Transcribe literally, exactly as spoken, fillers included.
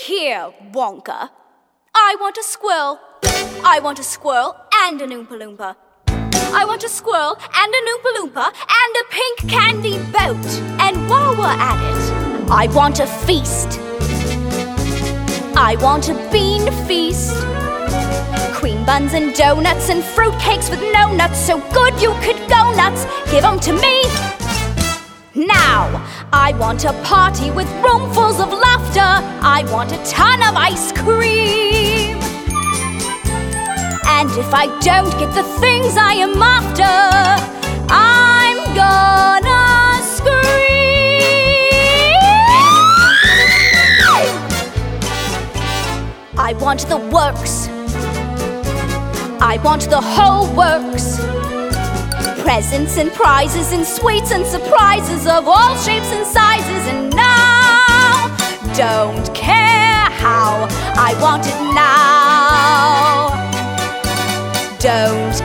here, Wonka. I want a squirrel. I want a squirrel and an Oompa Loompa. I want a squirrel and an Oompa Loompa and a pink candy boat. And while we're at it, I want a feast. I want a bean feast. Cream buns and donuts and fruitcakes with no nuts, so good you could go nuts. Give 'em to me now. I want a party with roomfuls of laughter. I want a ton of ice cream. And if I don't get the things I am after, I'm gonna scream. I want the works. I want the whole works. Presents and prizes and sweets and surprises of all shapes and sizes. And no, don't care how, I want it now. Don't